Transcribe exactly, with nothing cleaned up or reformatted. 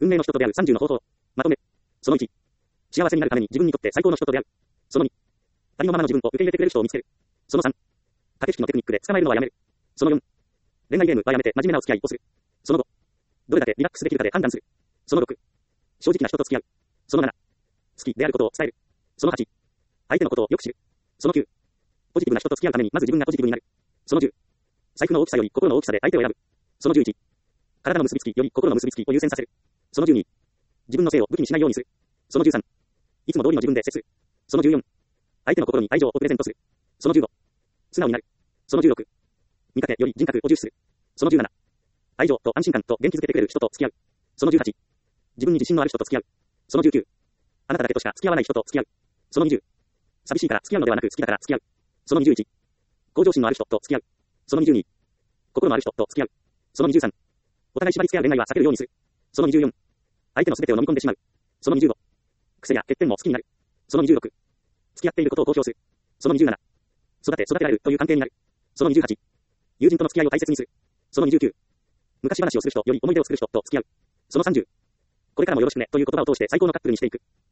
運命の人と出会うさんじゅうの方法。まとめ。そのいち。幸せになるために自分にとって最高の人と出会う。そのに。ありのままの自分を受け入れてくれる人を見つける。そのさん。駆け引きのテクニックで捕まえるのはやめる。そのよん。恋愛ゲームはやめて真面目なお付き合いをする。そのご。どれだけリラックスできるかで判断する。そのろく。正直な人と付き合う。そのなな。好きであることを伝える。そのはち。相手のことをよく知る。そのきゅう。ポジティブな人と付き合うためにまず自分がポジティブになる。そのじゅう。財布の大きさより心の大きさで相手を選ぶ。そのじゅういち。体の結びつきより心の結びつきを優先させる。そのじゅうに。自分の性を武器にしないようにする。そのじゅうさん。いつも通りの自分で接する。そのじゅうよん。相手の心に愛情をプレゼントする。そのじゅうご。素直になる。そのじゅうろく。見かけより人格を重視する。そのじゅうなな。愛情と安心感と元気づけてくれる人と付き合う。そのじゅうはち。自分に自信のある人と付き合う。そのじゅうきゅう。あなただけとしか付き合わない人と付き合う。そのにじゅう。寂しいから付き合うのではなく好きだから付き合う。そのにじゅういち。向上心のある人と付き合う。そのにじゅうに。心のある人と付き合う。そのにじゅうさん。お互い縛り付け合う恋愛は避けるようにする。そのにじゅうよん。相手の全てを飲み込んでしまう。そのにじゅうご。癖や欠点も好きになる。そのにじゅうろく。付き合っていることを公表する。そのにじゅうなな。育て育てられるという関係になる。そのにじゅうはち。友人との付き合いを大切にする。そのにじゅうきゅう。昔話をする人より思い出を作る人と付き合う。そのさんじゅう。これからもよろしくねという言葉を通して最高のカップルにしていく。